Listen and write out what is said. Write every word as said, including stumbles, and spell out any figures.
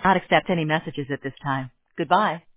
Not accept any messages at this time. Goodbye.